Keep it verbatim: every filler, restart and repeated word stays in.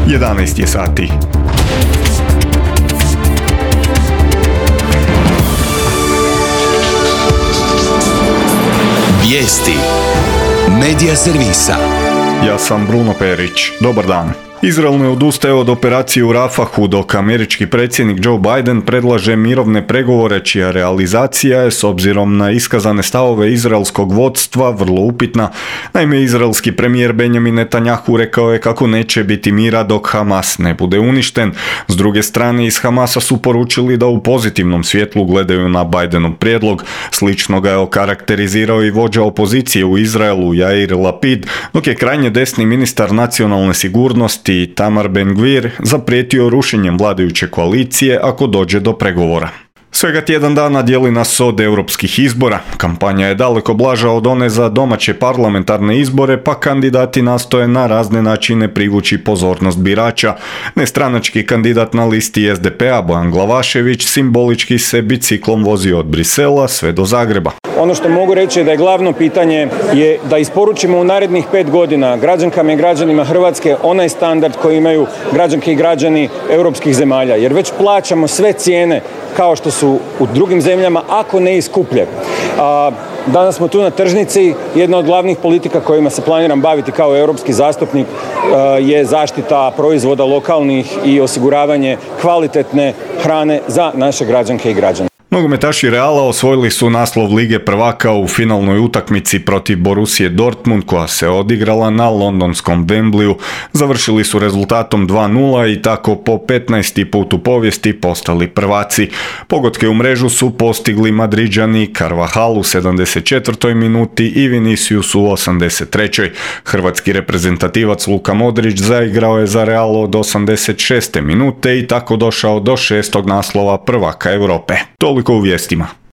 jedanaest je sati. Vijesti Medija servisa. Ja sam Bruno Perić. Dobar dan. Izrael ne odustaje od operacije u Rafahu, dok američki predsjednik Joe Biden predlaže mirovne pregovore čija realizacija je, s obzirom na iskazane stavove izraelskog vodstva, vrlo upitna. Naime, izraelski premijer Benjamin Netanjahu rekao je kako neće biti mira dok Hamas ne bude uništen. S druge strane, iz Hamasa su poručili da u pozitivnom svjetlu gledaju na Bidenov prijedlog. Slično ga je okarakterizirao i vođa opozicije u Izraelu, Jair Lapid, dok je krajnje desni ministar nacionalne sigurnosti Itamar Ben-Gvir zaprijetio rušenjem vladajuće koalicije ako dođe do pregovora. Svega tjedan dana dijeli nas od europskih izbora. Kampanja je daleko blaža od one za domaće parlamentarne izbore, pa kandidati nastoje na razne načine privući pozornost birača. Nestranački kandidat na listi es de pe a Bojan Glavašević simbolički se biciklom vozi od Brisela sve do Zagreba. Ono što mogu reći je da je glavno pitanje je da isporučimo u narednih pet godina građankama i građanima Hrvatske onaj standard koji imaju građanke i građani europskih zemalja. Jer već plaćamo sve cijene kao što su u drugim zemljama, ako ne i skuplje. A, danas smo tu na tržnici. Jedna od glavnih politika kojima se planiram baviti kao europski zastupnik a, je zaštita proizvoda lokalnih i osiguravanje kvalitetne hrane za naše građanke i građane. Nogometaši Reala osvojili su naslov Lige prvaka u finalnoj utakmici protiv Borussije Dortmund koja se odigrala na londonskom Wembleyu. Završili su rezultatom dva nula i tako po petnaesti put u povijesti postali prvaci. Pogodke u mrežu su postigli Madriđani, Carvajal u sedamdeset četvrtoj minuti i Vinicius u osamdeset trećoj Hrvatski reprezentativac Luka Modrić zaigrao je za Real od osamdeset šeste minute i tako došao do šestog naslova prvaka Europe. Toliko u vijestima.